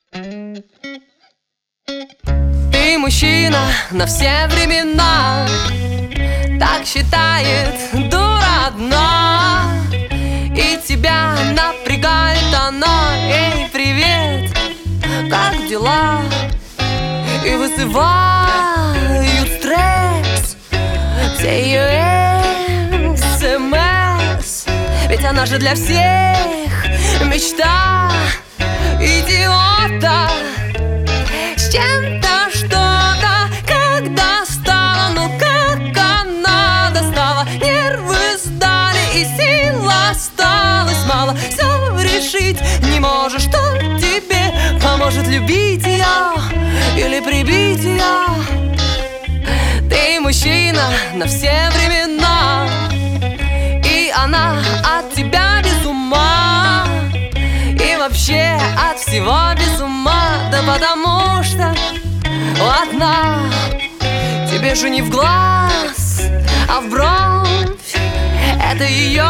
Ты мужчина на все времена, так считает дура одна, и тебя напрягает оно. Эй, привет, как дела? И вызывают стресс все ее СМС. Ведь она же для всех мечта идиота. С чем-то что-то, когда стало, ну как она достала. Нервы сдали и сил осталось мало. Все решить не можешь, что тебе поможет любить ее или прибить ее. Ты мужчина на все времена, и она от тебя без ума. И вообще от всего без ума. Да потому что одна тебе же не в глаз, а в бровь. Это ее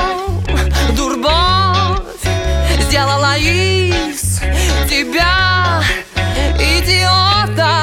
дурбовь сделала из тебя идиота.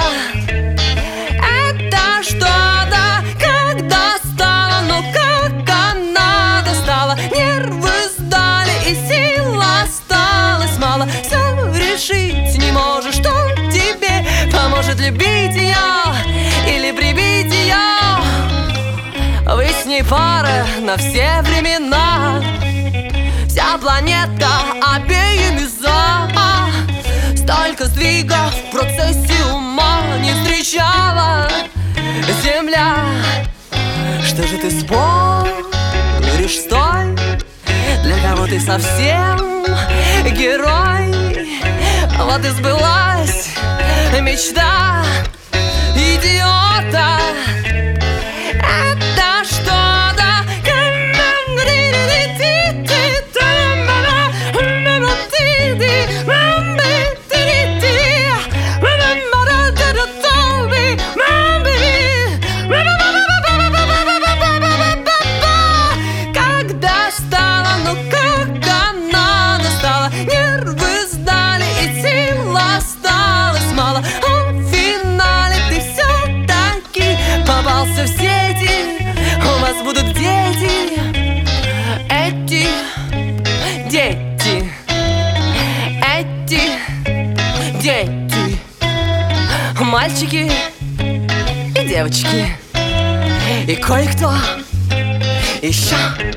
Это что-то, когда стало, ну как она достала. Нервы сдали и сил осталось мало. Все решить не можешь, что тебе поможет любить ее или прибить ее. Вы с ней пара на все времена. Вся планета обеими за. Столько сдвигов в процессе ума не встречала Земля. Что же ты споришь, стой? Для кого ты совсем герой? Вот и сбылась мечта идиота. Это что-то, когда стало, ну как она достала. Нервы сдали и сил осталось мало. А в финале ты все-таки попался в сети. У вас будут дети, эти дети, эти дети, мальчики и девочки, и кое-кто еще.